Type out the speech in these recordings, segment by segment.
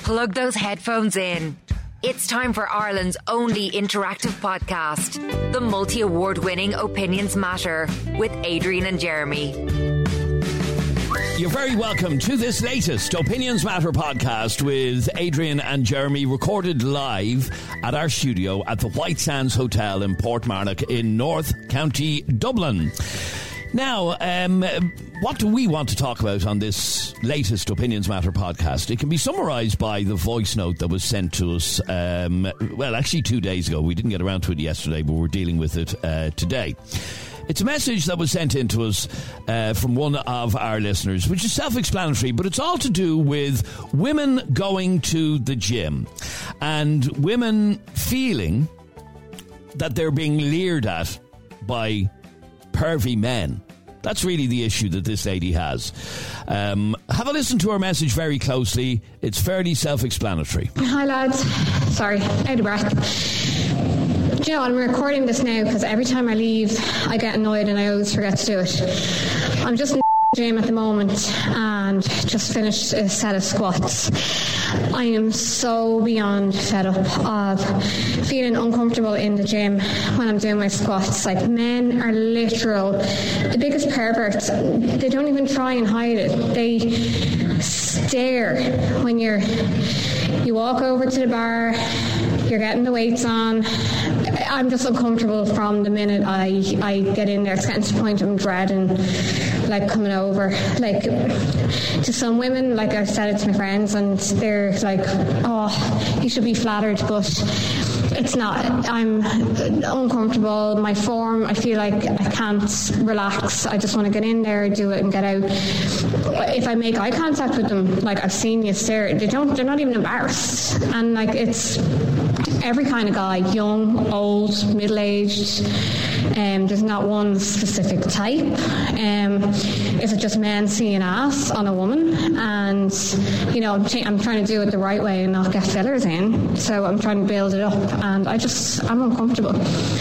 Plug those headphones in. It's time for Ireland's only interactive podcast, the multi-award winning Opinions Matter with Adrian and Jeremy. You're very welcome to this latest Opinions Matter podcast with Adrian and Jeremy, recorded live at our studio at the White Sands Hotel in Portmarnock in North County Dublin. Now, what do we want to talk about on this latest Opinions Matter podcast? It can be summarised by the voice note that was sent to us, actually 2 days ago. We didn't get around to it yesterday, but we're dealing with it today. It's a message that was sent in to us from one of our listeners, which is self-explanatory, but it's all to do with women going to the gym and women feeling that they're being leered at by pervy men. That's really the issue that this lady has. Have a listen to her message very closely. It's fairly self-explanatory. Hi lads. Sorry, out of breath. Do you know, I'm recording this now because every time I leave I get annoyed and I always forget to do it. I'm just in the gym at the moment and just finished a set of squats. I am so beyond fed up of feeling uncomfortable in the gym when I'm doing my squats. Like, men are the biggest perverts. They don't even try and hide it. They stare when you walk over to the bar, you're getting the weights on. I'm just uncomfortable from the minute I get in there. It's getting to the point I'm dreading coming over. Like, to some women, like, I've said it to my friends and they're like, oh, you should be flattered, but it's not. I'm uncomfortable. My form, I feel like I can't relax. I just want to get in there, do it and get out. If I make eye contact with them, like, I've seen you stare, they're not even embarrassed. And like, it's every kind of guy, young, old, middle-aged. There's not one specific type. Is it just men seeing ass on a woman? And, you know, I'm trying to do it the right way and not get fillers in. So I'm trying to build it up. And I'm uncomfortable.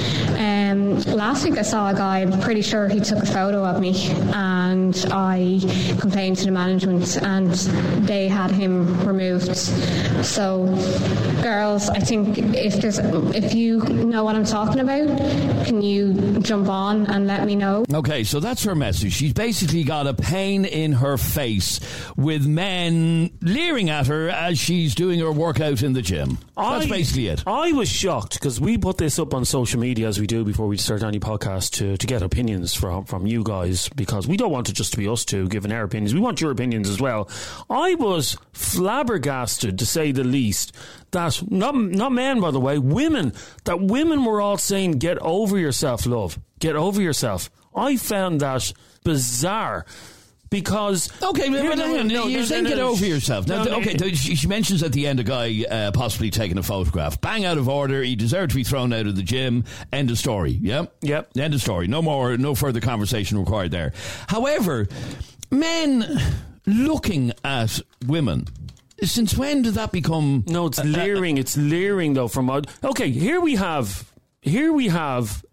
Last week I saw a guy, I'm pretty sure he took a photo of me, and I complained to the management and they had him removed. So girls, I think if you know what I'm talking about, can you jump on and let me know? Okay, so that's her message. She's basically got a pain in her face with men leering at her as she's doing her workout in the gym. That's basically it. I was shocked because we put this up on social media, as we do before we start any podcast, to get opinions from you guys, because we don't want it just to be us two giving our opinions. We want your opinions as well. I was flabbergasted, to say the least, that not men, by the way, women were all saying, get over yourself, love, get over yourself. I found that bizarre. Because you're saying get over yourself. She mentions at the end a guy possibly taking a photograph. Bang, out of order. He deserved to be thrown out of the gym. End of story. Yep. End of story. No further conversation required there. However, men looking at women. Since when did that become? No, it's leering. It's leering though. Here we have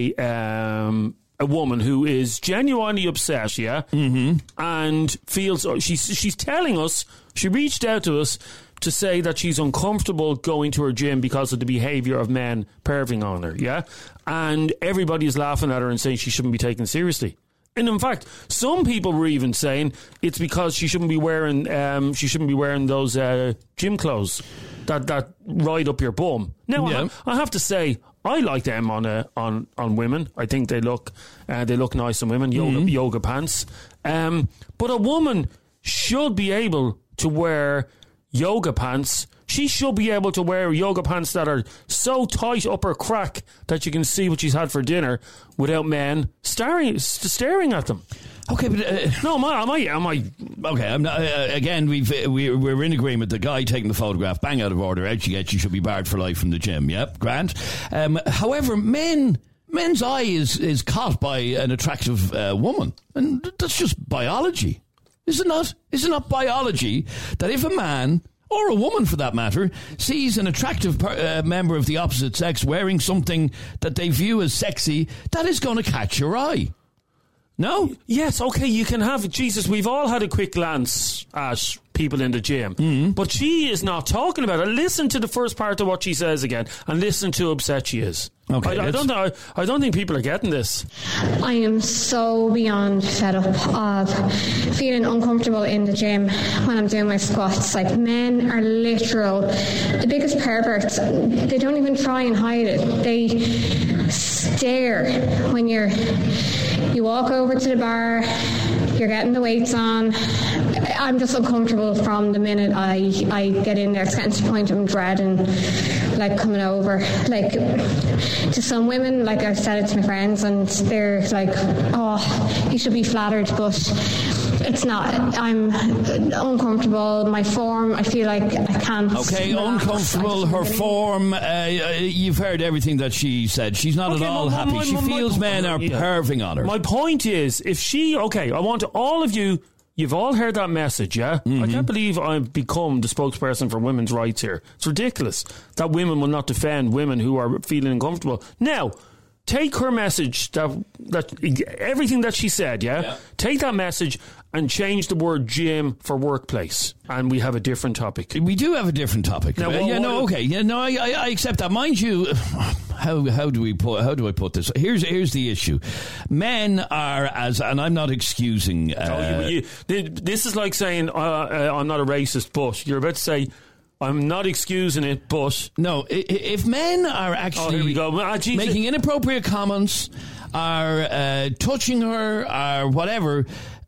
a woman who is genuinely upset, yeah, and feels she's telling us, she reached out to us to say that she's uncomfortable going to her gym because of the behaviour of men perving on her, yeah, and everybody is laughing at her and saying she shouldn't be taken seriously. And in fact, some people were even saying it's because she shouldn't be wearing those gym clothes that ride up your bum. Now, I have to say, I like them on women. I think they look nice on women. Yoga pants. But a woman should be able to wear yoga pants. She should be able to wear yoga pants that are so tight up her crack that you can see what she's had for dinner without men staring at them. Okay, but no, am I? Okay, I'm not. Again, we're in agreement. The guy taking the photograph, bang, out of order. Out you get. You should be barred for life from the gym. Yep, grand. However, men's eye is caught by an attractive woman, and that's just biology, is it not? Is it not biology that if a man, or a woman for that matter, sees an attractive member of the opposite sex wearing something that they view as sexy, that is going to catch your eye? No? Yes, okay, you can have... Jesus, we've all had a quick glance at people in the gym. But she is not talking about it. Listen to the first part of what she says again and listen to how upset she is. Okay, I don't think people are getting this. I am so beyond fed up of feeling uncomfortable in the gym when I'm doing my squats. Like, men are literal, the biggest perverts. They don't even try and hide it. They stare when you walk over to the bar, you're getting the weights on. I'm just uncomfortable from the minute I get in there. It's getting to the point I'm dreading, like, coming over. Like, to some women, like, I've said it to my friends, and they're like, oh, you should be flattered, but it's not. I'm uncomfortable. My form, I feel like I can't. Okay, uncomfortable, her form. You've heard everything that she said. She's not at all happy. She feels men are perving on her. My point is, if she... Okay, I want all of you... You've all heard that message, yeah? I can't believe I've become the spokesperson for women's rights here. It's ridiculous that women will not defend women who are feeling uncomfortable. Now, take her message, that everything that she said, yeah? Take that message and change the word gym for workplace, and we have a different topic. We do have a different topic. Now, I accept that. Mind you, how do I put this? Here's the issue. Men are, and I'm not excusing. This is like saying I'm not a racist, but you're about to say I'm not excusing it, but... No, if men are actually making inappropriate comments, are touching her, or whatever,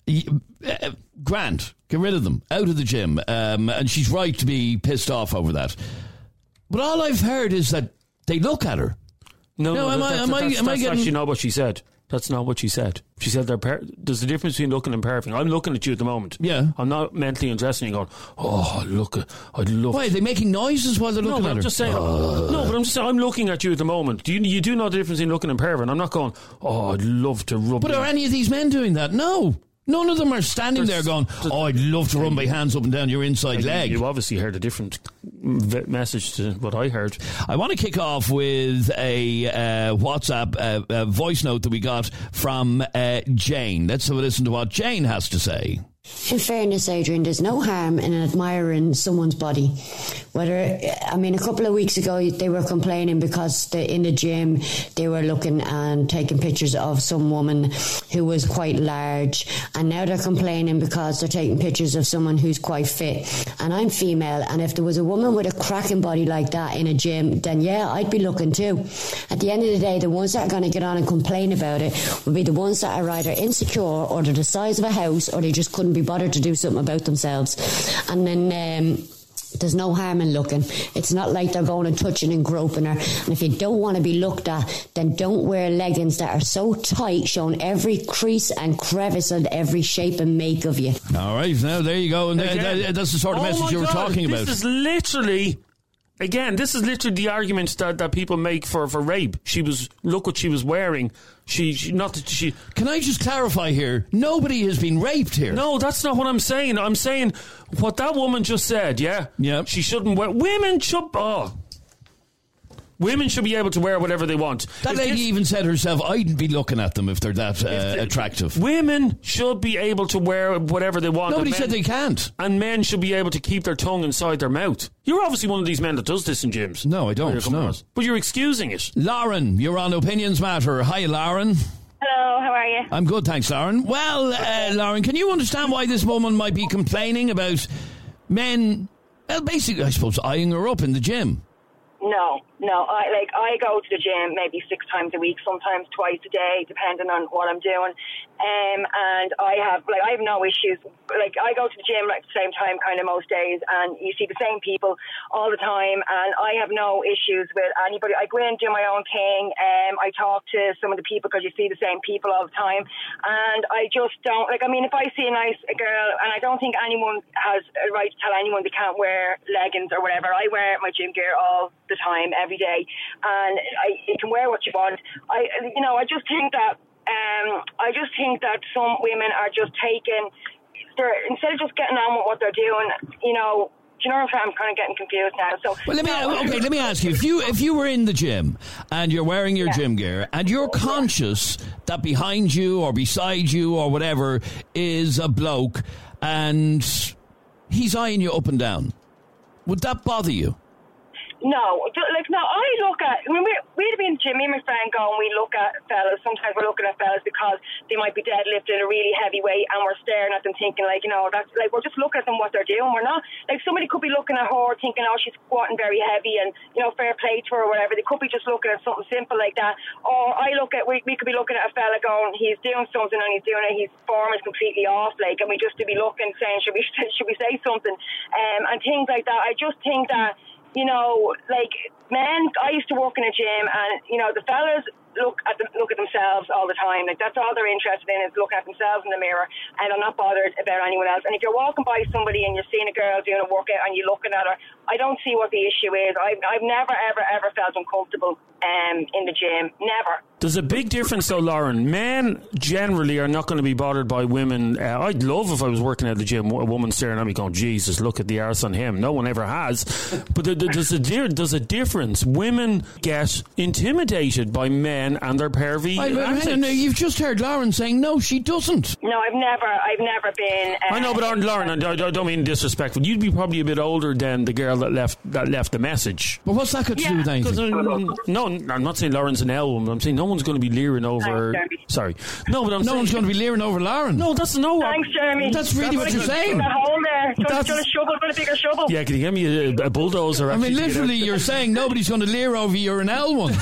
grand, get rid of them, out of the gym. And she's right to be pissed off over that. But all I've heard is that they look at her. No, that's actually not what she said. That's not what she said. She said there's a difference between looking and perving. I'm looking at you at the moment. Yeah. I'm not mentally undressing you going, oh, look, I'd love... Why, are they making noises while they're looking at her? I'm just saying, I'm looking at you at the moment. You do know the difference between looking and perving. I'm not going, oh, I'd love to rub... But are any of these men doing that? No. None of them are standing there going, oh, I'd love to run my hands up and down your inside leg. You obviously heard a different message to what I heard. I want to kick off with a WhatsApp voice note that we got from Jane. Let's have a listen to what Jane has to say. In fairness, Adrian, there's no harm in admiring someone's body. A couple of weeks ago they were complaining because in the gym they were looking and taking pictures of some woman who was quite large, and now they're complaining because they're taking pictures of someone who's quite fit. And I'm female, and if there was a woman with a cracking body like that in a gym, then yeah, I'd be looking too. At the end of the day, the ones that are going to get on and complain about it will be the ones that are either insecure, or they're the size of a house, or they just couldn't be bothered to do something about themselves. And then there's no harm in looking. It's not like they're going and touching and groping her. And if you don't want to be looked at, then don't wear leggings that are so tight, showing every crease and crevice and every shape and make of you. All right, now there you go. And that's the sort of message you were talking about. This is literally the argument that people make for rape. Look what she was wearing. Can I just clarify here? Nobody has been raped here. No, that's not what I'm saying. I'm saying what that woman just said, yeah? Yeah. She shouldn't wear... Women should be able to wear whatever they want. That lady even said herself, I'd be looking at them if they're that attractive. Women should be able to wear whatever they want. Nobody said they can't. And men should be able to keep their tongue inside their mouth. You're obviously one of these men that does this in gyms. No, I don't. No. But you're excusing it. Lauren, you're on Opinions Matter. Hi, Lauren. Hello, how are you? I'm good, thanks, Lauren. Well, Lauren, can you understand why this woman might be complaining about men, well, basically, I suppose, eyeing her up in the gym? No. I go to the gym maybe 6 times a week, sometimes twice a day, depending on what I'm doing. And I have no issues. I go to the gym at the same time kind of most days, and you see the same people all the time, and I have no issues with anybody. I go in and do my own thing. I talk to some of the people because you see the same people all the time, and I just don't, if I see a girl, and I don't think anyone has a right to tell anyone they can't wear leggings or whatever. I wear my gym gear all the time, every day, and you can wear what you want. I just think that some women are just instead of just getting on with what they're doing, you know what I'm kind of getting confused now. So, well, let me ask you: if you were in the gym and you're wearing your gym gear and you're conscious that behind you or beside you or whatever is a bloke and he's eyeing you up and down, would that bother you? No, I look at, when we'd be in the gym, me and my friend go and we look at fellas. Sometimes we're looking at fellas because they might be deadlifting a really heavy weight and we're staring at them thinking that's we're just looking at them what they're doing. We're not, somebody could be looking at her thinking, she's squatting very heavy and, fair play to her or whatever. They could be just looking at something simple like that. Or we could be looking at a fella going, he's doing something and he's doing it, his form is completely off, and we just to be looking, saying, should we say something? And things like that. I just think that, men, I used to work in a gym and, the fellas look at themselves all the time. That's all they're interested in, is looking at themselves in the mirror, and they're not bothered about anyone else. And if you're walking by somebody and you're seeing a girl doing a workout and you're looking at her, I don't see what the issue is. I've never, ever, ever felt uncomfortable in the gym. Never. There's a big difference though, Lauren. Men generally are not going to be bothered by women. I'd love if I was working at the gym, a woman staring at me going, Jesus, look at the arse on him. No one ever has. But there's a difference. Women get intimidated by men and their pervy antics. You've just heard Lauren saying, no, she doesn't. No, I've never been. I know, but Lauren, I don't mean disrespectful. You'd be probably a bit older than the girl that left the message. But what's that got to do with anything? No, I'm not saying Lauren's an L woman. I'm saying no one's going to be leering over. Sorry, no, but no one's going to be leering over Lauren. No, that's no. Thanks, Jeremy. That's really what you're saying. A hole there. Do you want a bigger shovel? Yeah, can you give me a bulldozer? I mean, literally, you're saying nobody's going to leer over you're an L one.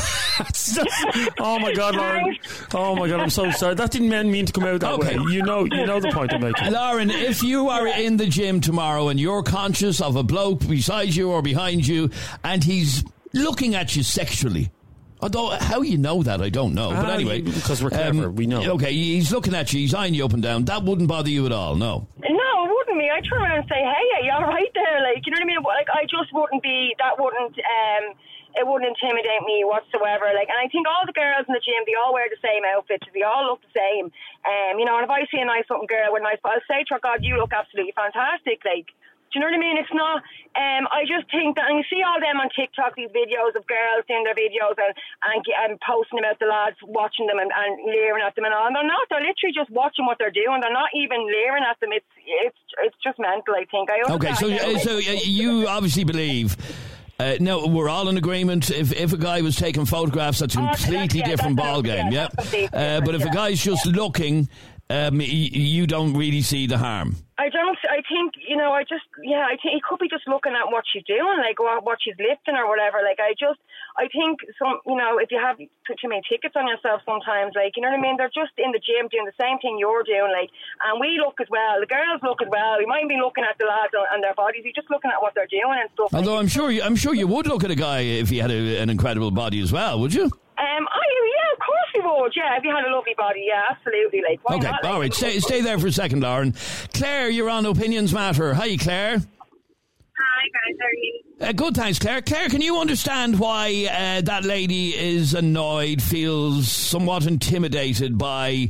Oh my God, Lauren. Oh my God, I'm so sorry. That didn't mean to come out that way. You know the point I'm making. Lauren, if you are in the gym tomorrow and you're conscious of a bloke beside you or behind you and he's looking at you sexually, although how you know that I don't know, but anyway, because we're clever, we know. Okay, he's looking at you, he's eyeing you up and down. That wouldn't bother you at all, no? No, it wouldn't be. I turn around and say, hey, are you all right there? You know what I mean? I just wouldn't be. That wouldn't. It wouldn't intimidate me whatsoever. And I think all the girls in the gym, they all wear the same outfits. They all look the same. And if I see a nice looking girl with a nice, I'll say to her, God, you look absolutely fantastic. Do you know what I mean? It's not. I just think that, and you see all them on TikTok, these videos of girls doing their videos and posting about the lads, watching them and leering at them and all. And they're not. They're literally just watching what they're doing. They're not even leering at them. It's just mental, I think. Okay, so you obviously believe. No, we're all in agreement. If a guy was taking photographs, that's a completely different ballgame. Yeah, but if a guy's just looking, you don't really see the harm. I don't. I think I think he could be just looking at what she's doing, what she's lifting or whatever. I think some. If you have too many tickets on yourself, sometimes, you know what I mean. They're just in the gym doing the same thing you're doing, and we look as well. The girls look as well. We might be looking at the lads and their bodies. You're just looking at what they're doing and stuff. Although I'm sure you would look at a guy if he had an incredible body as well, would you? Of course we would. Yeah, if you had a lovely body, yeah, absolutely. Why okay, not? All right. Stay there for a second, Lauren. Claire, you're on Opinions Matter. Hi, Claire. Hi, guys. How are you? Good, thanks, Claire. Claire, can you understand why that lady is annoyed, feels somewhat intimidated by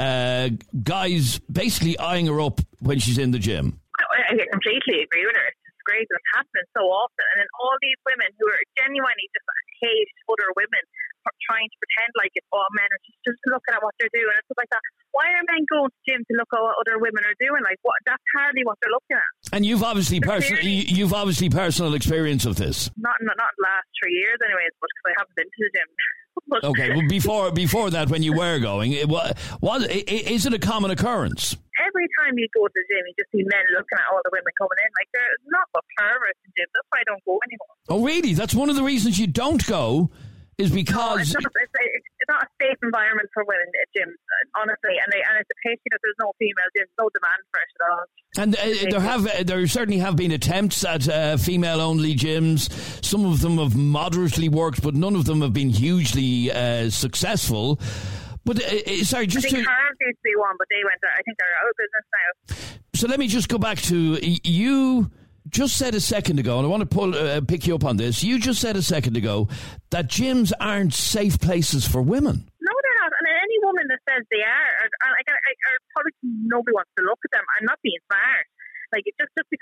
guys basically eyeing her up when she's in the gym? I completely agree with her. It's great. It's happening so often. And then all these women who are genuinely just hate other women trying to pretend like it's all men are just looking at what they're doing and stuff like that. Why are men going to the gym to look at what other women are doing? That's hardly what they're looking at. And you've obviously personal experience of this. Not in the last 3 years, anyways, but because I haven't been to the gym. Okay, well, before that, when you were going, is it a common occurrence? Every time you go to the gym, you just see men looking at all the women coming in. They're not but perverts in gym. That's why I don't go anymore. Oh, really? That's one of the reasons you don't go, is because... No, it's not a safe environment for women at gyms, honestly. And it's a pity that there's no female gyms, no demand for it at all. And there certainly have been attempts at female-only gyms. Some of them have moderately worked, but none of them have been hugely successful. But sorry, just I think Harvard used to be one, but they went. I think they're out of business now. So let me just go back to you. Just said a second ago, and I want to pick you up on this. You just said a second ago that gyms aren't safe places for women. No, they're not. And any woman that says they are probably nobody wants to look at them. I'm not being smart. Just because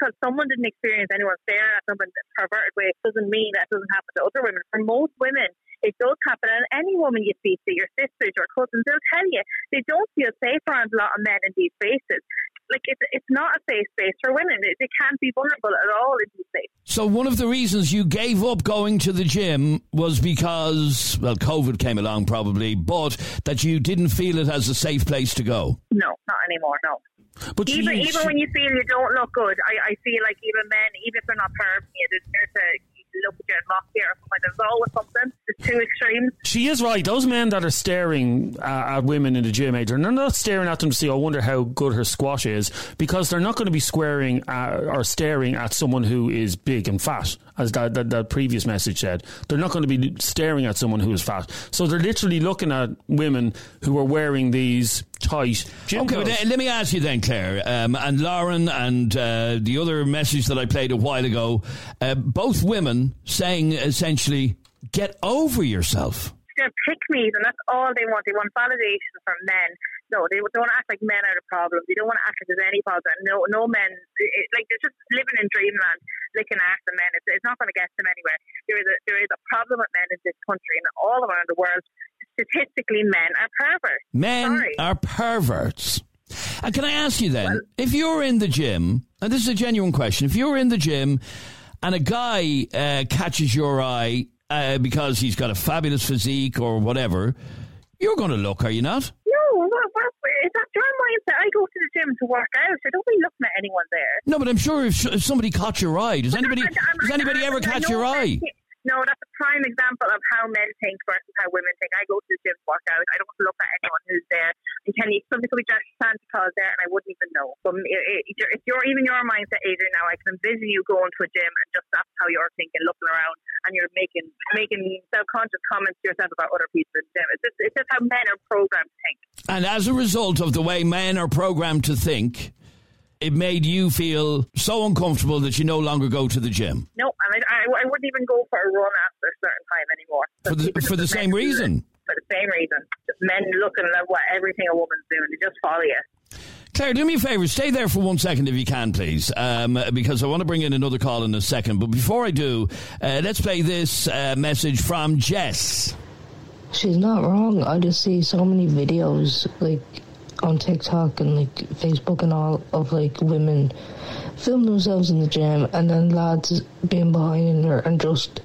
because someone didn't experience anyone staring at them in a perverted way doesn't mean that doesn't happen to other women. For most women, it does happen. And any woman you speak to, your sisters, your cousins, they'll tell you they don't feel safe around a lot of men in these spaces. Like, it's not a safe space for women. They can't be vulnerable at all in these spaces. So one of the reasons you gave up going to the gym was because, well, COVID came along probably, but that you didn't feel it as a safe place to go. No, not anymore, no. But even when you feel you don't look good, I feel like even men, even if they're not pervy, they're there to look at you and mock you or something. There's always something. There's two extremes. She is right. Those men that are staring at women in the gym, Adrian, they're not staring at them to see, I wonder how good her squash is, because they're not going to be squaring or staring at someone who is big and fat, as that previous message said. They're not going to be staring at someone who is fat. So they're literally looking at women who are wearing these tight gym clothes. But let me ask you then, Claire, and Lauren and the other message that I played a while ago, both women saying essentially, get over yourself. They're pick-me's, and that's all they want. They want validation from men. No, they don't act like men are the problem. They don't want to act like there's any problem. No men, like they're just living in dreamland, licking ass the men. It's not going to get them anywhere. There is a problem with men in this country and all around the world. Statistically, men are perverts. Men are perverts. And can I ask you then, if you're in the gym, and this is a genuine question, if you're in the gym and a guy catches your eye because he's got a fabulous physique or whatever, you're going to look, are you not? No, is that your mindset? I go to the gym to work out. I don't be looking at anyone there. No, but I'm sure if somebody caught your eye, does anybody ever catch your eye? No, that's a prime example of how men think versus how women think. I go to the gym to work out. I don't look at anyone who's there. And somebody could be just Santa Claus there and I wouldn't even know. But if you're even your mindset, Adrian, now I can envision you going to a gym and just that's how you're thinking, looking around, and you're making self-conscious comments to yourself about other people in the gym. It's just how men are programmed to think. And as a result of the way men are programmed to think, it made you feel so uncomfortable that you no longer go to the gym. No, and I wouldn't even go for a run after a certain time anymore. For the same reason? For the same reason. Just men looking at what everything a woman's doing. They just follow you. Claire, do me a favour. Stay there for 1 second if you can, please, because I want to bring in another call in a second. But before I do, let's play this message from Jess. She's not wrong. I just see so many videos, like, on TikTok and like Facebook and all, of like women film themselves in the gym and then lads being behind her and just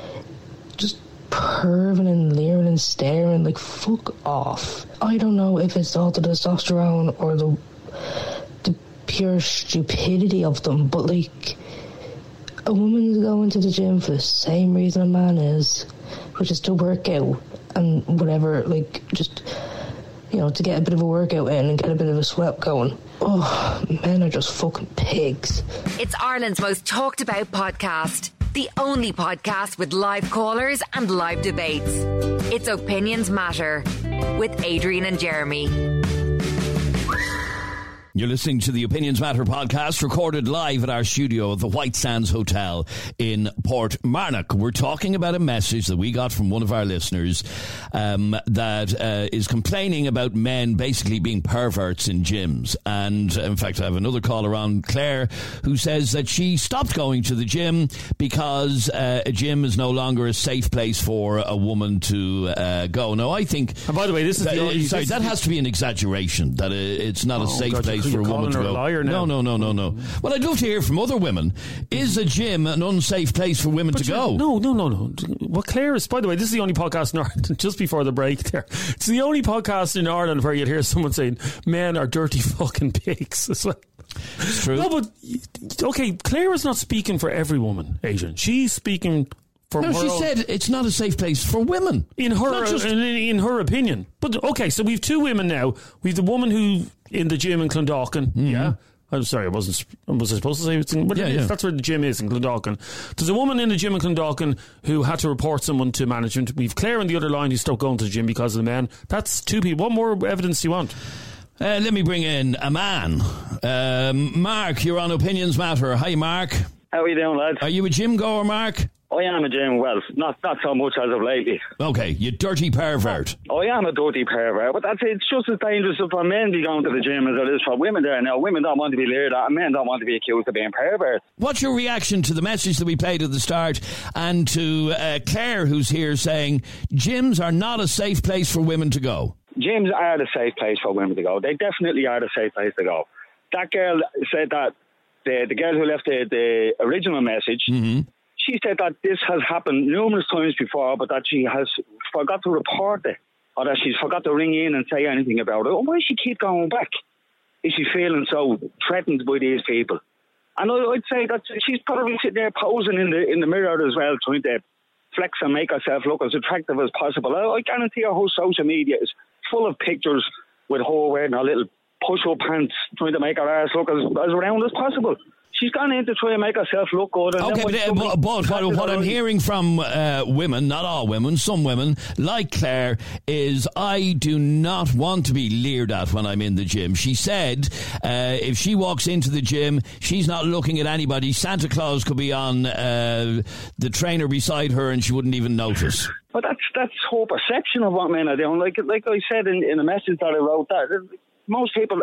perving and leering and staring, like, fuck off. I don't know if it's all the testosterone or the pure stupidity of them, but like, a woman is going to the gym for the same reason a man is, which is to work out and whatever, like, just, you know, to get a bit of a workout in and get a bit of a sweat going. Oh, men are just fucking pigs. It's Ireland's most talked about podcast. The only podcast with live callers and live debates. It's Opinions Matter with Adrian and Jeremy. You're listening to the Opinions Matter podcast, recorded live at our studio at the White Sands Hotel in Portmarnock. We're talking about a message that we got from one of our listeners that is complaining about men basically being perverts in gyms. And in fact, I have another caller on, Claire, who says that she stopped going to the gym because a gym is no longer a safe place for a woman to go. Now, I think... And by the way, this is that has to be an exaggeration, that it's not a safe place for a woman to go. No. Well, I'd love to hear from other women. Is a gym an unsafe place for women to go? No. What Claire is, by the way, this is the only podcast in Ireland, just before the break there, it's the only podcast in Ireland where you'd hear someone saying men are dirty fucking pigs. It's like, it's true. No, but okay, Claire is not speaking for every woman, Adrian. She's speaking she said it's not a safe place for women. In her opinion. But okay, so we've two women now. We've the woman who in the gym in Clondalkin. Mm-hmm. Yeah. I'm sorry, was I supposed to say it's in, that's where the gym is in Clondalkin. There's a woman in the gym in Clondalkin who had to report someone to management. We've Claire on the other line who stopped going to the gym because of the men. That's two people. What more evidence do you want? Let me bring in a man. Mark, you're on Opinions Matter. Hi, Mark. How are you doing, lads? Are you a gym goer, Mark? I am a gym. Well, not so much as of lately. Okay, you dirty pervert. I am a dirty pervert, but it's just as dangerous for men to be going to the gym as it is for women there. Now, women don't want to be leered at, and men don't want to be accused of being perverts. What's your reaction to the message that we played at the start and to Claire, who's here, saying gyms are not a safe place for women to go? Gyms are the safe place for women to go. They definitely are the safe place to go. That girl said that, the girl who left the original message, she said that this has happened numerous times before, but that she has forgot to report it, or that she's forgot to ring in and say anything about it. Why does she keep going back? Is she feeling so threatened by these people? And I'd say that she's probably sitting there posing in the mirror as well, trying to flex and make herself look as attractive as possible. I guarantee her whole social media is full of pictures with her wearing her little push-up pants, trying to make her ass look as round as possible. She's gone in to try and make herself look good. Okay, but what I'm hearing from women, not all women, some women, like Claire, is I do not want to be leered at when I'm in the gym. She said if she walks into the gym, she's not looking at anybody. Santa Claus could be on the trainer beside her and she wouldn't even notice. But that's her perception of what men are doing. Like I said in the message that I wrote, that most people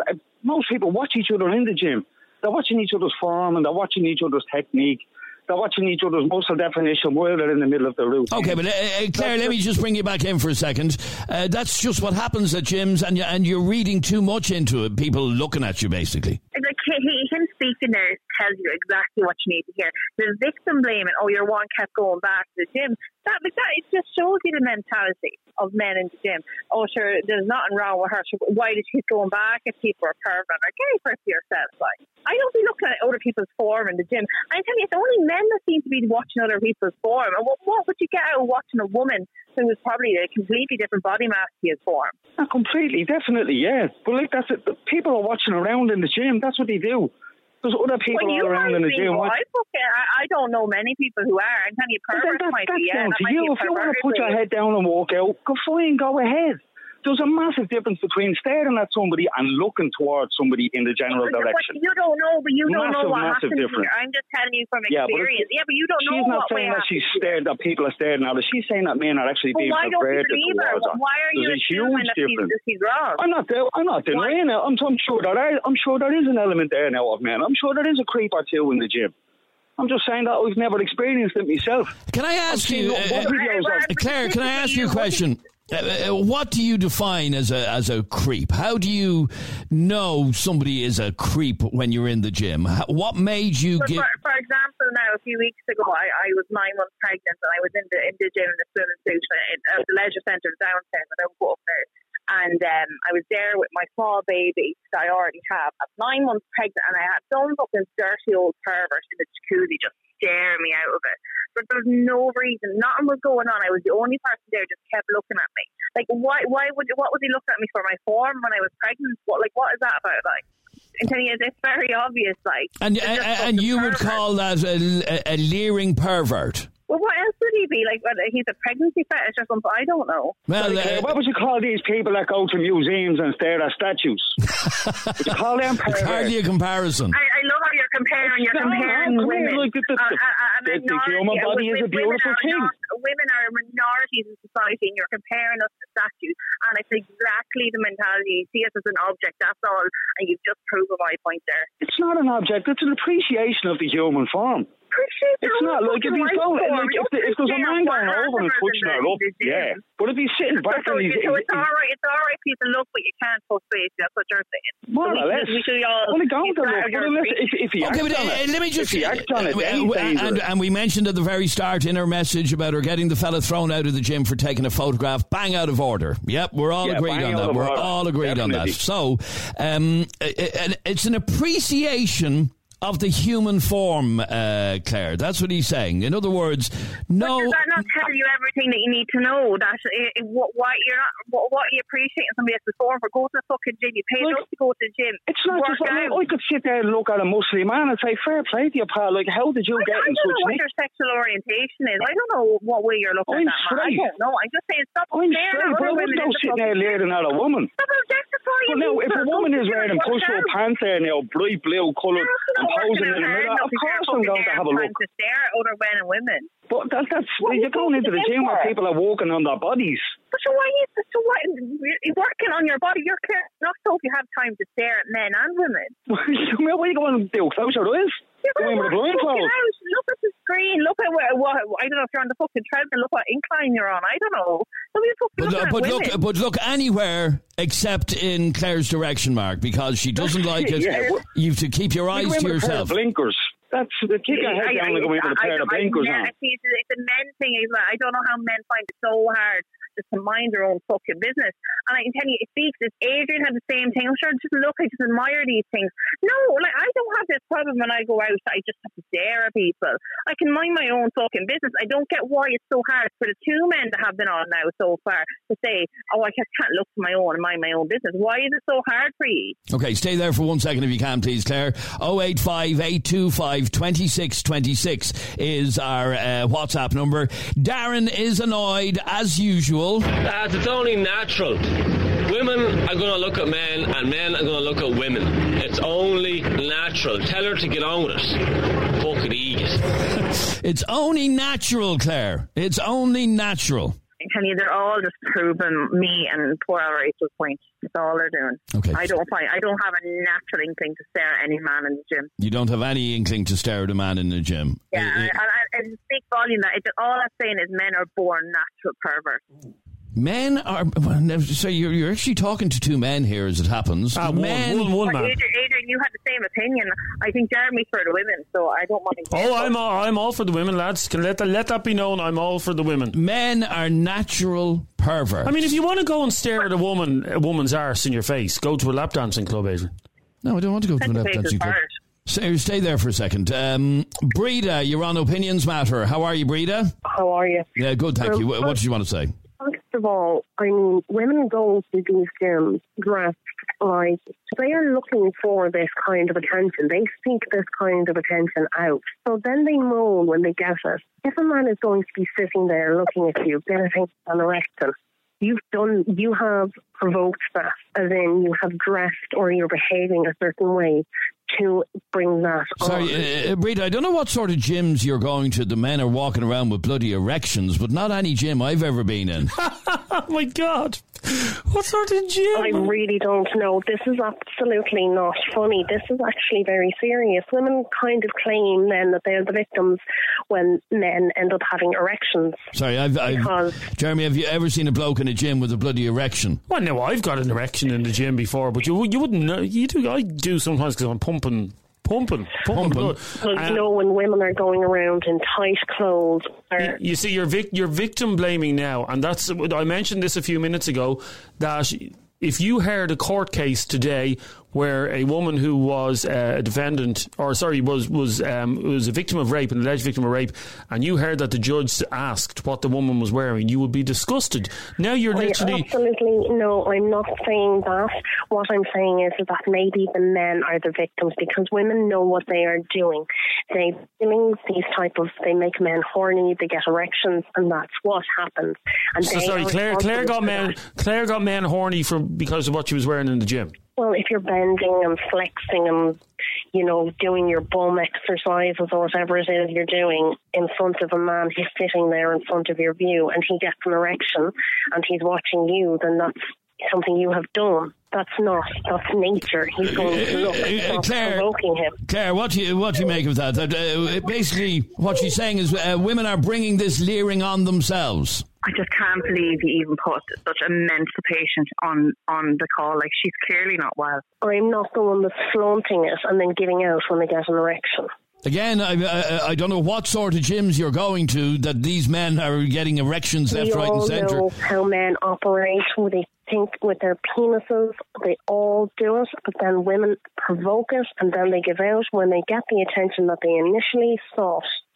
watch each other in the gym. They're watching each other's form and they're watching each other's technique. They're watching each other's muscle definition while they're in the middle of the routine. Okay, but Claire, let me just bring you back in for a second. That's just what happens at gyms, and you're reading too much into it. People looking at you, basically. Like him speaking there tells you exactly what you need to hear. The victim blaming, your one kept going back to the gym. That it just shows you the mentality of men in the gym. Oh, sure, there's nothing wrong with her. Why did she keep going back if people are pervert? Or get it for yourself. Like, I don't be looking at other people's form in the gym. I'm telling you, it's only men that seem to be watching other people's form. And what would you get out of watching a woman who was probably a completely different body mass to his form? Not completely, definitely, yeah. But like that's it. People are watching around in the gym. That's what they do. There's other people all around in the gym. I don't know many people who are. I'm telling you, perverts might be. Yeah, down to you. If you want to put your head down and walk out, go ahead. There's a massive difference between staring at somebody and looking towards somebody in the general direction. You don't know, but you don't know what happens here. I'm just telling you from experience. Yeah, but you don't know what way happens. She's not saying that people are staring at her. She's saying that men are actually being perverted towards her. Why are you assuming that she's wrong? I'm not denying it. I'm sure there is an element there now of men. I'm sure there is a creep or two in the gym. I'm just saying that I've never experienced it myself. Can I ask you, Claire, can I ask you a question? What do you define as a creep? How do you know somebody is a creep when you're in the gym? What made you give... For example, now, a few weeks ago, I was 9 months pregnant and I was in the gym in the swimming suit at the leisure centre downstairs. I don't go up there. And I was there with my small baby that I already have. I was 9 months pregnant and I had some fucking dirty old pervert in the jacuzzi just staring me out of it. But there was no reason. Nothing was going on. I was the only person there, just kept looking at me. Like, what was he looking at me for? My form when I was pregnant? What is that about? Like, I'm telling you, it's very obvious. Like, and you would call that a leering pervert? Well, what else would he be? Like, he's a pregnancy fetish or something? I don't know. Well, what would you call these people that go to museums and stare at statues? Would you call them perverts? Hardly a comparison. I love how you're comparing women. Like the human body is a beautiful thing. Women are minorities in society and you're comparing us to statues. And it's exactly the mentality. You see us as an object, that's all. And you've just proven my point there. It's not an object. It's an appreciation of the human form. It's not like if there's a man going over and pushing her up, yeah. But if he's sitting back and he's... So it's all right, people look, but you can't touch base. That's what you're saying. More or less. If he acts on it. Let me just... And we mentioned at the very start in our message about her getting the fella thrown out of the gym for taking a photograph. Bang, out of order. Yep, we're all agreed on that. We're all agreed on that. So, it's an appreciation of the human form, Claire. That's what he's saying. In other words, no... But does that not tell you everything that you need to know? That what you appreciate somebody else's form for? Go to the fucking gym. You pay enough to go to the gym. It's not just... I could sit there and look at a Muslim man and say, fair play to you, pal. Like, how did you get in such... I don't know what your sexual orientation is. I don't know what way you're looking at that, man. I don't know. I'm just saying, stop I'm staring straight, at but I other wouldn't women. go sitting there leering at a woman. Stop objectifying Well, now, if a woman is wearing push-up pants there now, bright blue coloured, and posing in the mirror, of course I'm going to have a look. To stare at other men and women. But that's you're going into the gym where people are walking on their bodies. But so why you're working on your body? You're not so if you have time to stare at men and women. What are you going to do? Close your eyes? Go in with a blindfold. Look at the screen. Look at what I don't know if you're on the fucking treadmill. Look what incline you're on. I don't know. But look anywhere except in Claire's direction, Mark, because she doesn't like it. Yeah. You have to keep your eyes to yourself. Blinkers. That's the keep your head down and go in with a pair of blinkers on. It's a men thing as well. I don't know how men find it so hard just to mind their own fucking business. And I can tell you, it speaks. If Adrian had the same thing, I'm sure just look, I just admire these things. No, like I don't have this problem when I go out. I just have to stare at people. I can mind my own fucking business. I don't get why it's so hard for the two men that have been on now so far to say, oh, I can't look to my own and mind my own business. Why is it so hard for you? Okay, stay there for 1 second if you can, please, Claire. 085 825 2626 is our WhatsApp number. Darren is annoyed as usual. It's only natural. Women are going to look at men and men are going to look at women. It's only natural. Tell her to get on with it. Fucking idiot. It's only natural, Claire. It's only natural. I tell you, they're all just proving me and poor Rachel's point. That's all they're doing. Okay. I don't have a natural inkling to stare at any man in the gym. You don't have any inkling to stare at a man in the gym? Yeah, and speak volume that all I'm saying is men are born natural perverts. Men are... So you're actually talking to two men here as it happens. One man. Adrian, you had the same opinion. I think Jeremy's for the women, so I don't want to... I'm all for the women, lads. Can let that be known. I'm all for the women. Men are natural perverts. I mean, if you want to go and stare at a woman's arse in your face, go to a lap dancing club, Adrian. No, I don't want to go to a lap dancing club. Stay there for a second. Breda, you're on Opinions Matter. How are you, Breda? How are you? Yeah, good, thank you. What did you want to say? First of all, I mean, women go to these gyms dressed like they are looking for this kind of attention. They seek this kind of attention out. So then they moan when they get it. If a man is going to be sitting there looking at you, getting an erection, you have provoked that, as in you have dressed or you're behaving a certain way to bring that on. Sorry, Breda, I don't know what sort of gyms you're going to. The men are walking around with bloody erections, but not any gym I've ever been in. Oh my God. What sort of gym? I really don't know. This is absolutely not funny. This is actually very serious. Women kind of claim then that they're the victims when men end up having erections. Sorry, Jeremy, have you ever seen a bloke in a gym with a bloody erection? Well, no, I've got an erection in the gym before, but you wouldn't know. You do. I do sometimes because I'm pumping. Well, you know, when women are going around in tight clothes. You see, you're victim blaming now, and that's. I mentioned this a few minutes ago, that if you heard a court case today where a woman who was a defendant, was a victim of rape, an alleged victim of rape, and you heard that the judge asked what the woman was wearing, you would be disgusted. Now you're literally... Absolutely, no, I'm not saying that. What I'm saying is that maybe the men are the victims because women know what they are doing. They make men horny, they get erections, and that's what happens. And Claire got men horny because of what she was wearing in the gym. Well, if you're bending and flexing and, you know, doing your bum exercises or whatever it is you're doing in front of a man, he's sitting there in front of your view and he gets an erection and he's watching you, then that's something you have done. That's nature. He's going to look. Claire, provoking him. Claire, what do you make of that? Basically, what she's saying is women are bringing this leering on themselves. I just can't believe you even put such immense patient on the call. Like, she's clearly not well. I'm not the one that's flaunting it and then giving out when they get an erection. Again, I don't know what sort of gyms you're going to that these men are getting erections left, right and centre. We all know how men operate. They think with their penises. They all do it. But then women provoke it and then they give out when they get the attention that they initially sought.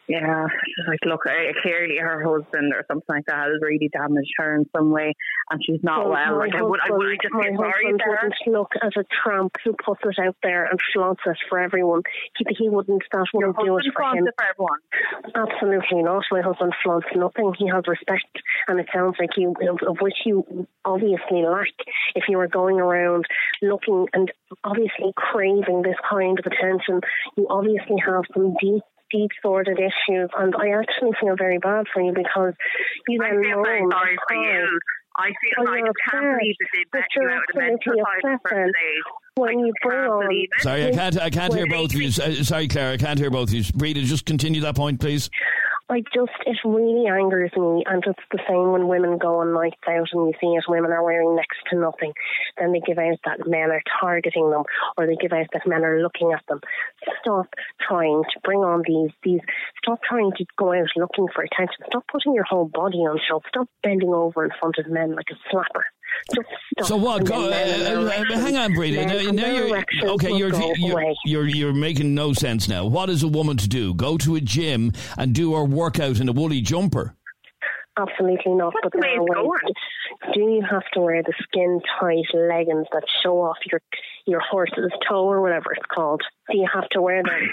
Yeah, she's like, look, clearly her husband or something like that has really damaged her in some way, and she's not well. Like, I would just my get sorry husband for her. wouldn't look as a tramp who puts it out there and flaunts it for everyone. He wouldn't. That wouldn't do it for him. It for everyone. Absolutely not. My husband flaunts nothing. He has respect, and it sounds like you, of which you obviously lack if you were going around looking and obviously craving this kind of attention. You obviously have some deep-sorted issues, and I actually feel very bad for you because you then feel very sorry for you. I feel like I can't believe that they bet you out of the mental hospital for today. When you bring on... Sorry, I can't hear both of you. Sorry, Claire, I can't hear both of you. Breda, just continue that point, please. It really angers me, and it's the same when women go on nights out and you see it, women are wearing next to nothing. Then they give out that men are targeting them, or they give out that men are looking at them. Stop trying to bring on these stop trying to go out looking for attention. Stop putting your whole body on show. Stop bending over in front of men like a slapper. Just stop. So what? Hang on, Breda. Now you're making no sense now. What is a woman to do? Go to a gym and do her workout in a woolly jumper? Absolutely not. But there are ways. Do you have to wear the skin-tight leggings that show off your horse's toe or whatever it's called? Do you have to wear them?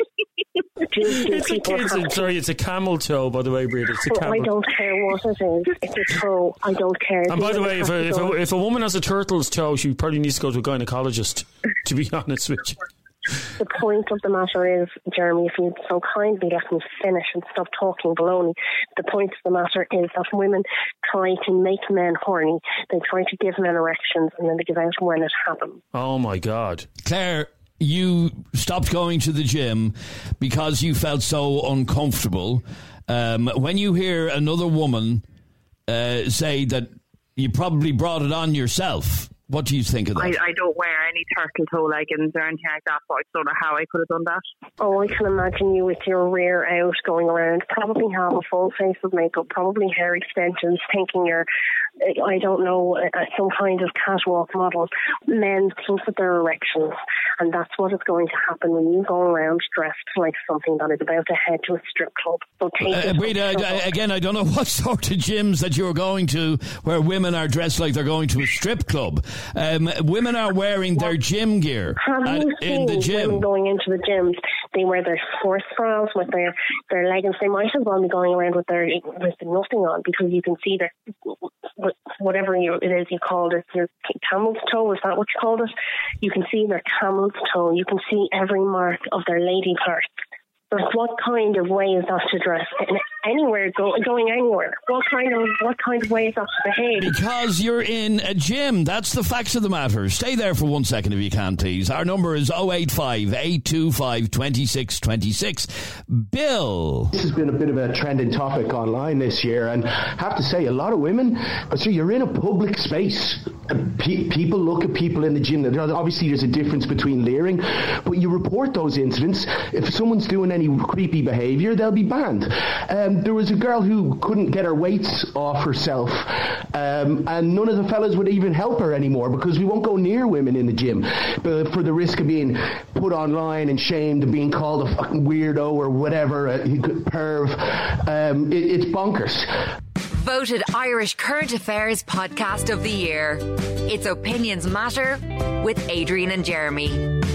It's a camel toe, by the way, Breda. It's a camel. I don't care what it is. It's a toe. I don't care. And by the way, if a woman has a turtle's toe, she probably needs to go to a gynecologist, to be honest with you. The point of the matter is, Jeremy, if you'd so kindly let me finish and stop talking baloney, the point of the matter is that women try to make men horny. They try to give men erections, and then they give out when it happens. Oh my God. Claire, you stopped going to the gym because you felt so uncomfortable. When you hear another woman say that you probably brought it on yourself, what do you think of that? I don't wear any turtle toe leggings or anything like that, so I don't know how I could have done that. Oh, I can imagine you with your rear out going around, probably have a full face of makeup, probably hair extensions, thinking you're, I don't know, some kind of catwalk model. Men think that they're erections, and that's what is going to happen when you go around dressed like something that is about to head to a strip club. So Breda, again, I don't know what sort of gyms that you're going to where women are dressed like they're going to a strip club. Women are wearing their gym gear in the gym. Women going into the gyms, they wear their sports bras with their leggings. They might as well be going around with nothing on, because you can see their whatever it is you called it, your camel's toe. Is that what you called it? You can see their camel's toe. You can see every mark of their lady part. Like, what kind of way is that to dress? Anywhere, going anywhere. What kind of way is that to behave? Because you're in a gym. That's the facts of the matter. Stay there for 1 second if you can, please. Our number is 085 825 2626. Bill. This has been a bit of a trending topic online this year, and I have to say, a lot of women, so you're in a public space. People look at people in the gym. Obviously, there's a difference between leering, but you report those incidents. If someone's doing any creepy behaviour, they'll be banned. There was a girl who couldn't get her weights off herself, and none of the fellas would even help her anymore, because we won't go near women in the gym for the risk of being put online and shamed and being called a fucking weirdo or whatever, a perv. It's bonkers. Voted Irish Current Affairs Podcast of the Year. It's Opinions Matter with Adrian and Jeremy.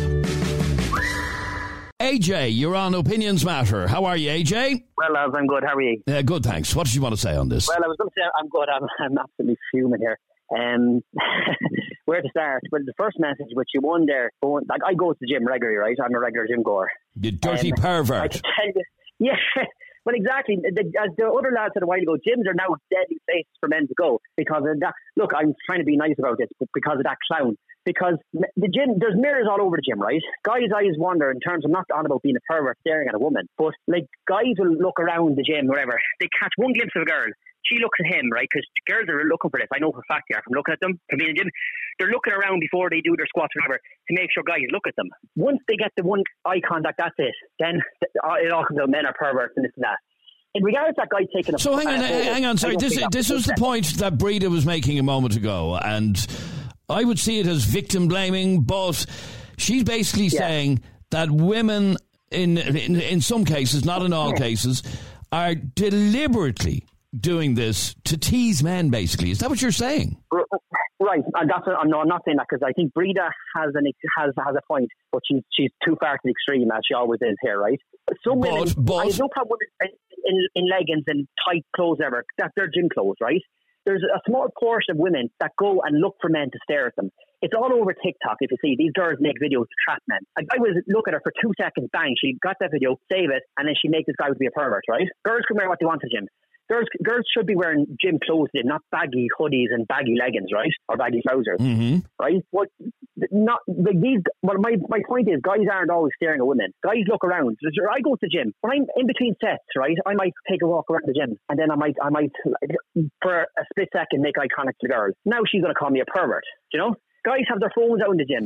AJ, you're on Opinions Matter. How are you, AJ? Well, lads, I'm good. How are you? Good, thanks. What did you want to say on this? Well, I was going to say I'm good. I'm absolutely fuming here. Where to start? Well, the first message, which you won there, like, I go to the gym regularly, right? I'm a regular gym goer. You dirty pervert. I can tell you, yeah. Well, exactly. As the other lad said a while ago, gyms are now deadly places for men to go because of that. Look, I'm trying to be nice about this, but because of that clown. Because the gym, there's mirrors all over the gym, right? Guys' eyes wander in terms of, not on about being a pervert staring at a woman, but like, guys will look around the gym, whatever. They catch one glimpse of a girl. She looks at him, right? Because girls are looking for this. I know for a fact they are, from looking at them, from being in the gym. They're looking around before they do their squats or whatever to make sure guys look at them. Once they get the one eye contact, that's it. Then it all comes out, men are perverts and this and that. In regards to that guy taking a... So hang on, sorry. This was the point that Breda was making a moment ago, and I would see it as victim blaming, but she's basically saying that women in some cases, not in all cases, are deliberately doing this to tease men, basically. Is that what you're saying? Right, and I'm not saying that, because I think Breda has a point, but she's too far to the extreme, as she always is here, right? Some women, I have no problem with in leggings and tight clothes ever. That's their gym clothes, right? There's a small portion of women that go and look for men to stare at them. It's all over TikTok. If you see, these girls make videos to trap men. A guy will look at her for 2 seconds, bang, she got that video, save it, and then she makes this guy to be a pervert, right? Girls can wear what they want to the gym. Girls should be wearing gym clothes, not baggy hoodies and baggy leggings, right? Or baggy trousers, right? But not like these. Well, my point is, guys aren't always staring at women. Guys look around. I go to the gym when I'm in between sets, right? I might take a walk around the gym, and then I might for a split second make eye contact with the girl. Now she's going to call me a pervert, you know? Guys have their phones out in the gym.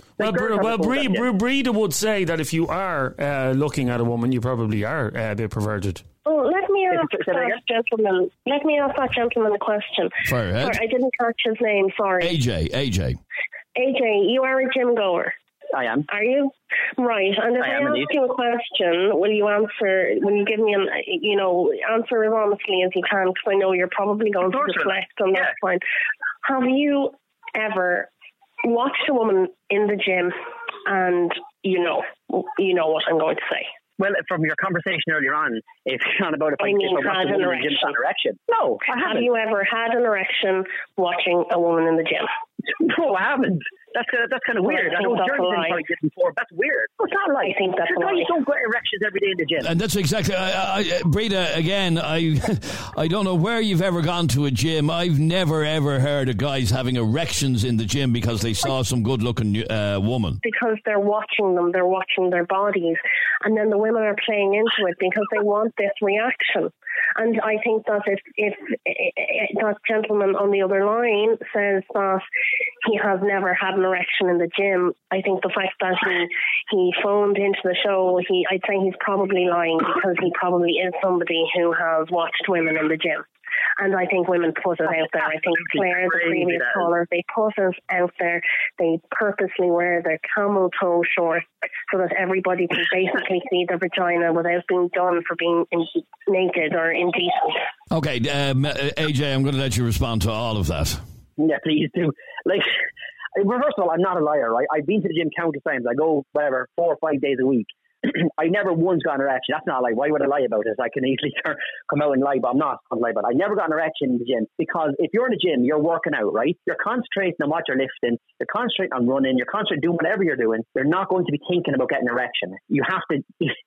Breda would say that if you are looking at a woman, you probably are a bit perverted. Oh, let me ask that gentleman. Let me ask that gentleman a question. Sorry, I didn't catch his name. Sorry. AJ, you are a gym goer. I am. Are you? Right. And if I ask you a question, will you answer? Will you give me answer as honestly as you can? Because I know you're probably going to deflect on that point. Have you ever watched a woman in the gym, and you know what I'm going to say? Well, from your conversation earlier on, if you're on about if had an erection. No, I haven't. Have you ever had an erection watching a woman in the gym? No, I haven't. That's kind of weird. I know Jeremy probably did before. That's weird. It's not like. I think that's a lie. You don't get erections every day in the gym. And that's exactly, Breda, again, I don't know where you've ever gone to a gym. I've never, ever heard of guys having erections in the gym because they saw some good-looking woman. Because they're watching them. They're watching their bodies. And then the women are playing into it because they want this reaction. And I think that if that gentleman on the other line says that he has never had an erection in the gym, I think the fact that he phoned into the show, I'd say he's probably lying, because he probably is somebody who has watched women in the gym. And I think women put it out there. I think Claire, the previous caller, they put it out there. They purposely wear their camel toe shorts so that everybody can basically see their vagina without being done for being naked or indecent. Okay, AJ, I'm going to let you respond to all of that. Yeah, please do. Well, first of all, I'm not a liar, right? I've been to the gym countless times. I go, 4 or 5 days a week. I never once got an erection. That's not a lie. Why would I lie about it? I can easily come out and lie, but I'm not going to lie about it. I never got an erection in the gym, because if you're in the gym, you're working out, right? You're concentrating on what you're lifting. You're concentrating on running. You're concentrating on doing whatever you're doing. You're not going to be thinking about getting an erection. You have to...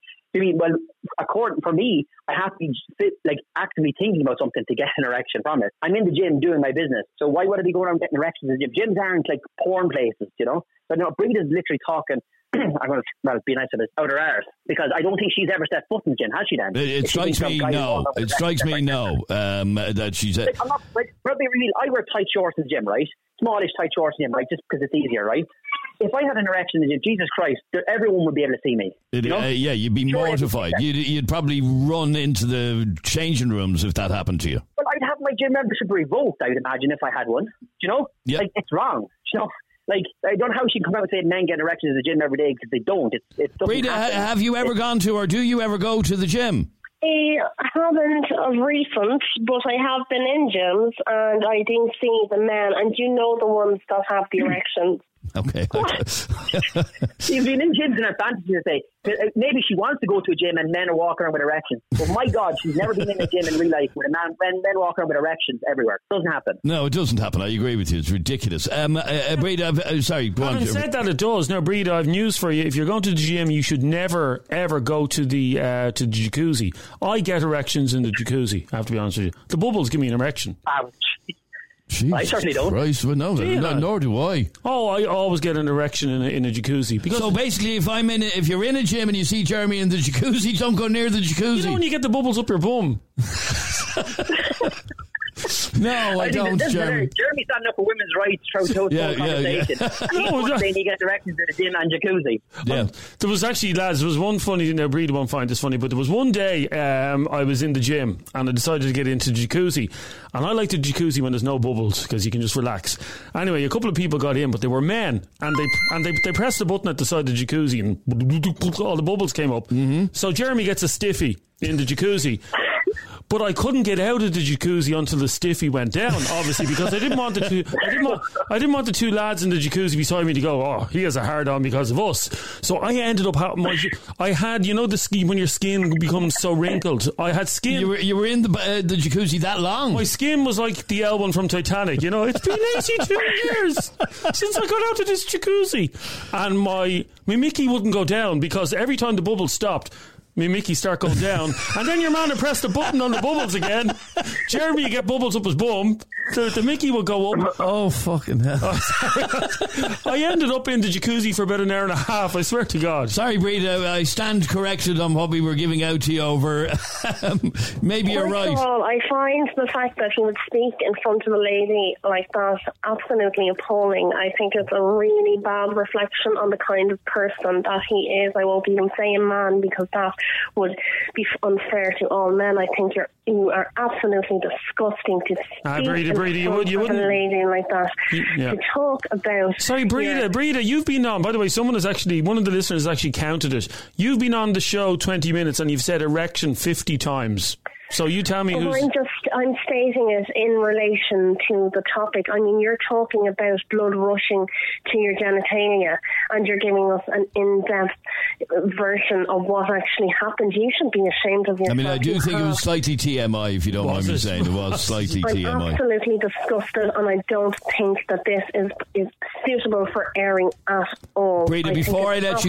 for me, I have to be actively thinking about something to get an erection from it. I'm in the gym doing my business, so why would I be going around getting erections in the gym? Gyms aren't like porn places, you know? But no, Breda's literally talking... I'm going to be nice about it, out her arse, because I don't think she's ever set foot in the gym, has she then? It strikes me no. It strikes me no that she's... I'm not, probably really, I wear tight shorts in the gym, right? Smallish tight shorts in the gym, right? Just because it's easier, right? If I had an erection in the gym, Jesus Christ, everyone would be able to see me. Yeah, you'd be mortified. You'd probably run into the changing rooms if that happened to you. Well, I'd have my gym membership revoked, I would imagine, if I had one. You know? Yep. It's wrong. You know? I don't know how she can come out and say men get erections in the gym every day, because they don't. Breda, have you ever gone to, or do you ever go to the gym? I haven't of recent, but I have been in gyms, and I do see the men, and you know the ones that have the erections. Okay. You've been in gyms in her fantasy to say, maybe she wants to go to a gym and men are walking around with erections. But my God, she's never been in a gym in real life with men walking around with erections everywhere. It doesn't happen. No, it doesn't happen. I agree with you. It's ridiculous. Breda, sorry, go on. Having said that, it does. Now, Breda, I have news for you. If you're going to the gym, you should never, ever go to the jacuzzi. I get erections in the jacuzzi, I have to be honest with you. The bubbles give me an erection. Ouch. Jesus I certainly don't. Christ, well, nor do I. Oh, I always get an erection in a jacuzzi. Because so basically, if you're in a gym and you see Jeremy in the jacuzzi, don't go near the jacuzzi. You know when you get the bubbles up your bum. No, I don't, Jeremy. Jeremy's standing up for women's rights throughout the whole conversation. He's saying he gets directions to the gym and jacuzzi. Yeah. There was actually, lads, there was one funny, now Breeda won't find this funny, but there was one day I was in the gym and I decided to get into the jacuzzi. And I like the jacuzzi when there's no bubbles because you can just relax. Anyway, a couple of people got in, but they were men, and they pressed the button at the side of the jacuzzi and all the bubbles came up. Mm-hmm. So Jeremy gets a stiffy in the jacuzzi. But I couldn't get out of the jacuzzi until the stiffy went down, obviously, because I didn't want the two lads in the jacuzzi beside me to go, oh, he has a hard on because of us. So I ended up I had, you know, the skin when your skin becomes so wrinkled. I had skin. You were in the jacuzzi that long. My skin was like the L one from Titanic. You know, it's been 82 years since I got out of this jacuzzi, and my Mickey wouldn't go down because every time the bubbles stopped, me Mickey start going down, and then your man would press the button on the bubbles again. Jeremy, you get bubbles up his bum, so the Mickey will go up. Oh, fucking hell. I ended up in the jacuzzi for about an hour and a half, I swear to God. Sorry, Breeda, I stand corrected on what we were giving out to you over. Maybe you're right. First of all, I find the fact that he would speak in front of a lady like that absolutely appalling. I think it's a really bad reflection on the kind of person that he is. I won't even say a man, because that would be unfair to all men. I think you are absolutely disgusting to speak Breeda, you wouldn't a lady like that. Yeah. To talk about. Sorry, Breeda, you've been on. By the way, one of the listeners actually counted it. You've been on the show 20 minutes and you've said erection 50 times. So you tell me I'm stating it in relation to the topic. I mean, you're talking about blood rushing to your genitalia and you're giving us an in-depth version of what actually happened. You should be ashamed of yourself. I mean, I do think it was slightly TMI, if you don't mind me saying. It was slightly TMI. I'm absolutely disgusted, and I don't think that this is suitable for airing at all. Breeda, before I let you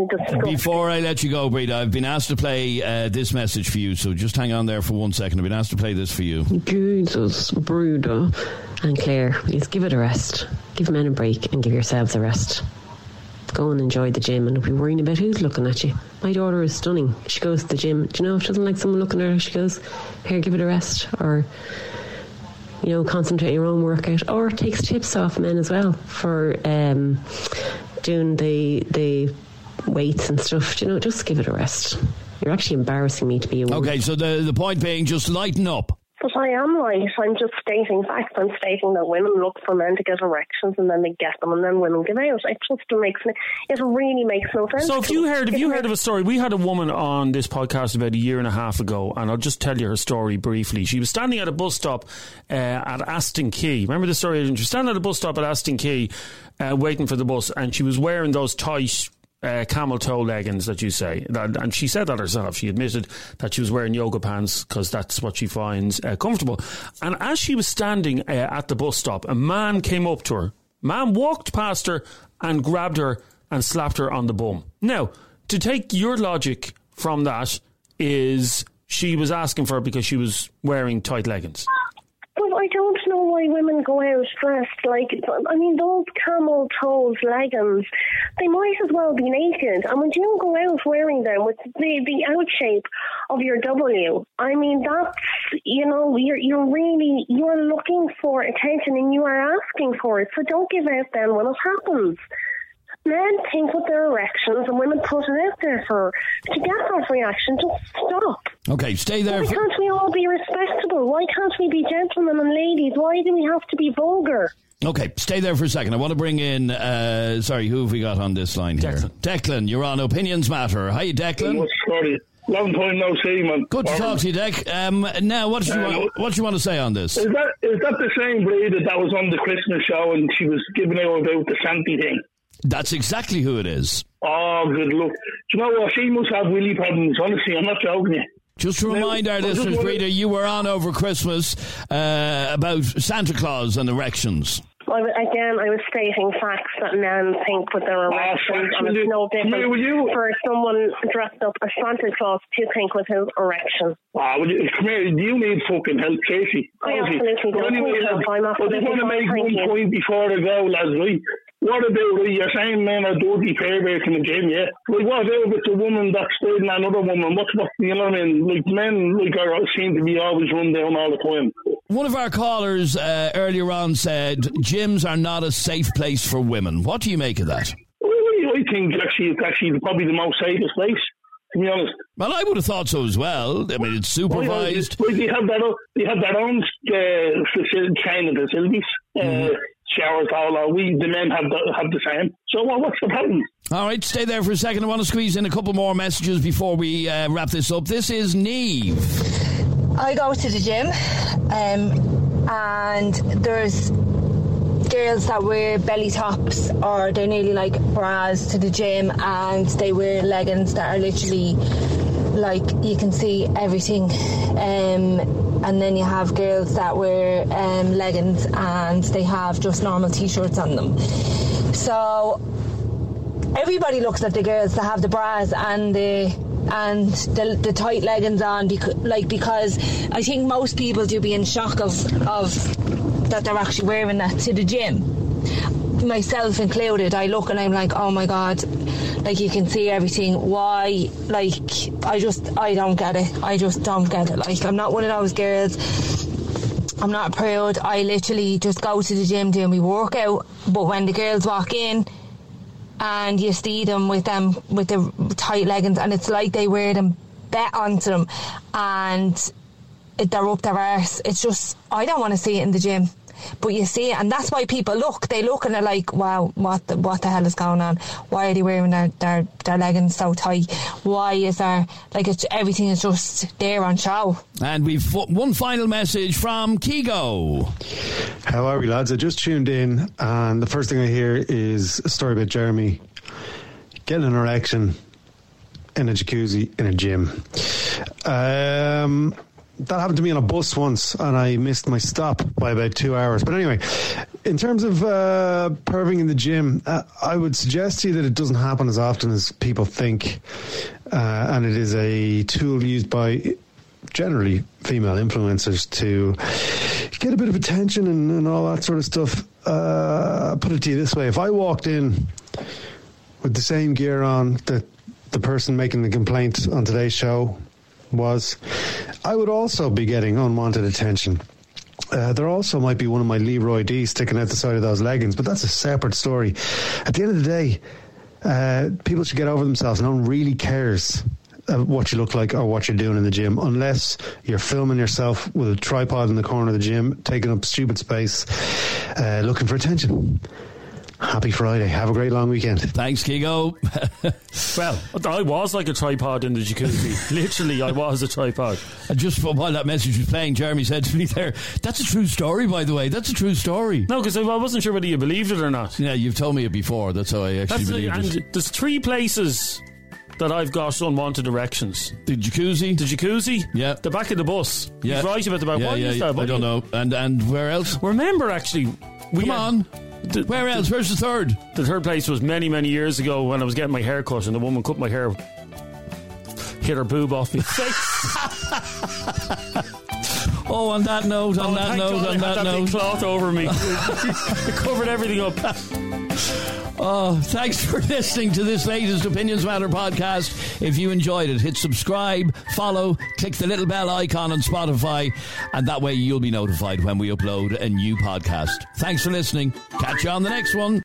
go, Breeda, I've been asked to play this message for you, so just hang on there for 1 second. I've been asked to play this for you. Jesus, Breeda and Claire, please give it a rest. Give men a break and give yourselves a rest. Go and enjoy the gym and don't be worrying about who's looking at you. My daughter is stunning. She goes to the gym. Do you know, if she doesn't like someone looking at her, she goes, here, give it a rest. Or, you know, concentrate on your own workout. Or takes tips off men as well for doing the weights and stuff. Do you know, just give it a rest. You're actually embarrassing me to be a woman. Okay, so the point being, just lighten up. But I am right. I'm just stating facts. I'm stating that women look for men to get erections and then they get them and then women give out. It really makes no sense. So if you heard of a story, we had a woman on this podcast about a year and a half ago, and I'll just tell you her story briefly. She was standing at a bus stop at Aston Quay. Remember the story? She was standing at a bus stop at Aston Quay waiting for the bus, and she was wearing those tight camel toe leggings that you say, and she said that herself. She admitted that she was wearing yoga pants because that's what she finds comfortable. And as she was standing at the bus stop, a man came up to her. Man walked past her and grabbed her and slapped her on the bum. Now, to take your logic from that is she was asking for it because she was wearing tight leggings. But I don't know why women go out dressed like, I mean, those camel toes leggings, they might as well be naked. And when you go out wearing them with the out shape of your W, I mean, that's, you know, you're looking for attention and you are asking for it. So don't give out then when it happens. Men think with their erections and women put it out there to get that reaction. Just stop. Okay, stay there. Why can't we all be respectable? Why can't we be gentlemen and ladies? Why do we have to be vulgar? Okay, stay there for a second. I want to bring in, who have we got on this line here? Declan, you're on Opinions Matter. Hi, Declan. Sorry. Long time no see, man. Good to talk to you, Dec. Now, what do you want to say on this? Is that the same Breeda that was on the Christmas show and she was giving out about the Santi thing? That's exactly who it is. Oh, good luck. Do you know what? She must have willy problems. Honestly, I'm not joking you. Just to remind our listeners, Breeda, you were on over Christmas about Santa Claus and erections. I was stating facts that men think with their erections, and it's no different for someone dressed up as Santa Claus to think with his erection. Come here, you need fucking help, Casey. I absolutely don't need help. I just want to make one point before I go, lads, right? What about, you're saying men are dirty perverts in the gym, yeah? Like, what about with the woman that's dating another woman? You know what I mean? Like, men, seem to be always run down all the time. One of our callers earlier on said gyms are not a safe place for women. What do you make of that? I think it's actually probably the most safest place, to be honest. Well, I would have thought so as well. I mean, it's supervised. They have their own training facilities, showers, all. The men have the same. So what's the problem? All right, stay there for a second. I want to squeeze in a couple more messages before we wrap this up. This is Niamh. I go to the gym, and there's girls that wear belly tops, or they're nearly like bras to the gym, and they wear leggings that are literally like you can see everything, and then you have girls that wear leggings and they have just normal t-shirts on them. So everybody looks at the girls that have the bras and the tight leggings on, because I think most people do be in shock of that they're actually wearing that to the gym, myself included. I look and I'm like, oh my God, like you can see everything. Why? Like I don't get it. I just don't get it. Like I'm not one of those girls. I'm not a prude. I literally just go to the gym doing my workout. But when the girls walk in and you see them with the tight leggings, and it's like they wear them bet onto them and they're up their arse, it's just, I don't want to see it in the gym. But you see it, and that's why people look. They look and they're like, wow, what the hell is going on? Why are they wearing their leggings so tight? Why is there, like, everything is just there on show? And we've one final message from Kigo. How are we, lads? I just tuned in, and the first thing I hear is a story about Jeremy getting an erection in a jacuzzi in a gym. That happened to me on a bus once, and I missed my stop by about 2 hours. But anyway, in terms of perving in the gym, I would suggest to you that it doesn't happen as often as people think, and it is a tool used by generally female influencers to get a bit of attention and all that sort of stuff. Put it to you this way: if I walked in with the same gear on that the person making the complaint on today's show was, I would also be getting unwanted attention. There also might be one of my Leroy D sticking out the side of those leggings, but that's a separate story. At the end of the day, people should get over themselves. No one really cares what you look like or what you're doing in the gym, unless you're filming yourself with a tripod in the corner of the gym, taking up stupid space, looking for attention. Happy Friday. Have a great long weekend. Thanks, Kigo. Well, I was like a tripod in the jacuzzi. Literally, I was a tripod. And just while that message was playing, Jeremy said to me there, that's a true story, by the way. That's a true story. No, because I wasn't sure whether you believed it or not. Yeah, you've told me it before. That's how I actually believed it. And there's 3 places that I've got unwanted erections. The jacuzzi? Yeah. The back of the bus. Yeah. He's right about the back. Yeah, Why is that? I don't know. And where else? Remember, actually... Come on. Where else? Where's the third? The third place was many, many years ago when I was getting my hair cut, and the woman cut my hair, hit her boob off my face. Oh, on that note, on that big cloth over me. It covered everything up. Oh, thanks for listening to this latest Opinions Matter podcast. If you enjoyed it, hit subscribe, follow, click the little bell icon on Spotify, and that way you'll be notified when we upload a new podcast. Thanks for listening. Catch you on the next one.